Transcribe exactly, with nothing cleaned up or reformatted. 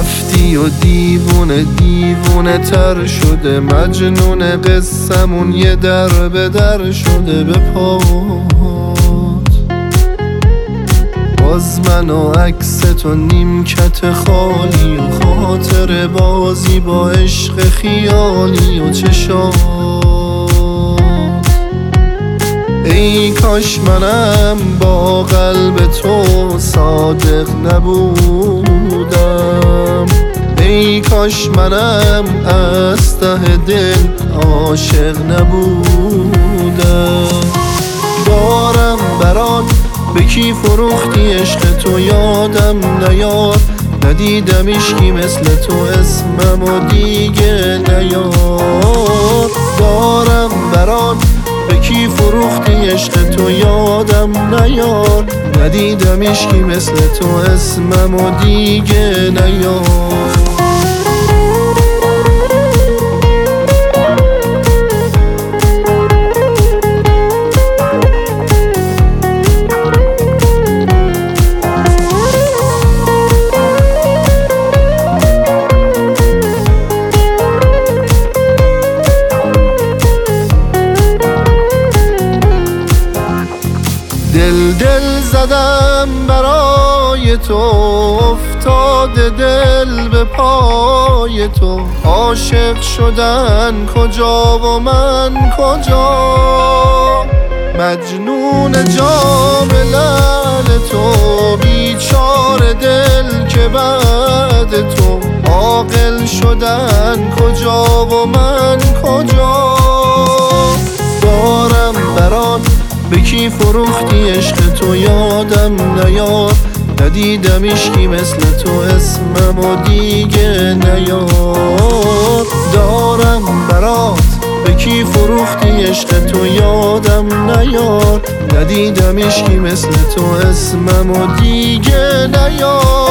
رفتی و دیوونه دیوونه تر شده، مجنون قصمون یه در به در شده به پات. باز من و عکس تو نیمکت خالی و خاطر بازی با عشق خیالی و چشات. ای کاش منم با قلب تو صادق نبودم، ای کاش منم از ته دل عاشق نبودم. دارم برات به کی فروختی عشق تو یادم نیاد، ندیدم عشقی مثل تو اسمم و دیگه نیاد. دارم برات به کی فروختی عشق تو یادم نیاد، ندیدم عشقی مثل تو اسمم و دیگه نیاد. دل دل زدم برای تو، افتاده دل به پای تو. عاشق شدن کجا و من کجا، مجنون جام لعل تو. بیچاره دل که بعد تو، عاقل شدن کجا و من کجا. دارم برات به کی فروختی عشق تو یادم نیاد، ندیدم عشقی مثل تو اسمم و دیگه نیاد. دارم برات به کی فروختی عشق تو یادم نیاد، ندیدم عشقی مثل تو اسمم و دیگه نیاد.